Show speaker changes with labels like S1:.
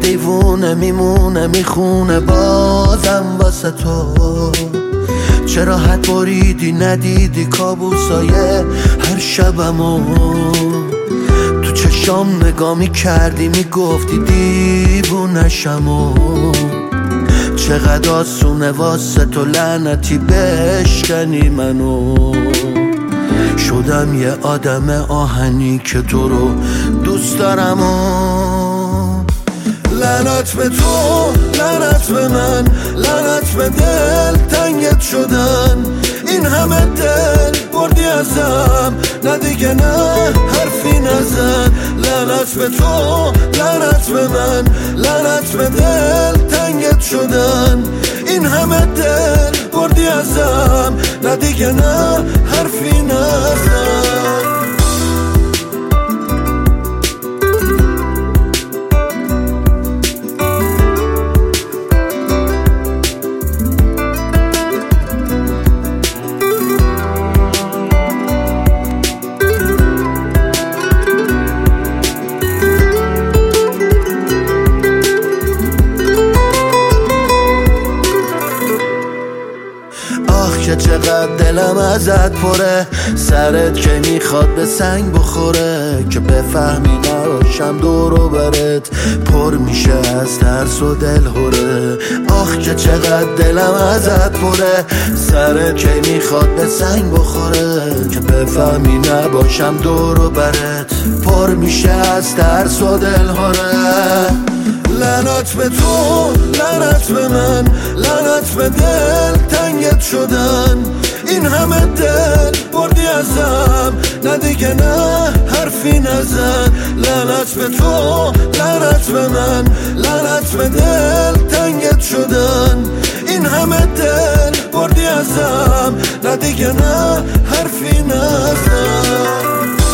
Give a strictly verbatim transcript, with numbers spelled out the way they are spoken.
S1: دیوونه میمونه میخونه بازم واسه تو. چه راحت بریدی ندیدی کابوسای هر شبمو، تو چشام نگاه میکردی میگفتی دیوونشمو. چقدر آسونه واسه تو لعنتی بشکنی منو. شدم یه آدم آهنی که تو رو دوست دارم و لعنت به تو، لعنت به من، لعنت به دل تنگت شدن. این همه دل بردی ازم، نه دیگه نه حرفی نزن. لعنت به تو، لعنت به من، لعنت به دل تنگت شدن. این همه دل بردی ازم، نه دیگه نه حرفی نزن. که چقدر دلم ازت پره، سرت که میخواد به سنگ بخوره. که بفهمی نباشم دورو برت پر میشه از ترس و دلهوره. آخ که چقدر دلم ازت پره، سرت که میخواد به سنگ بخوره. که بفهمی نباشم دورو برت پر میشه از ترس و دلهوره. لعنت به تو، لعنت به من، لعنت به دل تنگت شدن. این همه دل بردی ازم، نه دیگه نه حرفی نزن. لعنت به تو، لعنت به من، لعنت به دل تنگت شدن. این همه دل بردی ازم، نه دیگه نه حرفی نزن.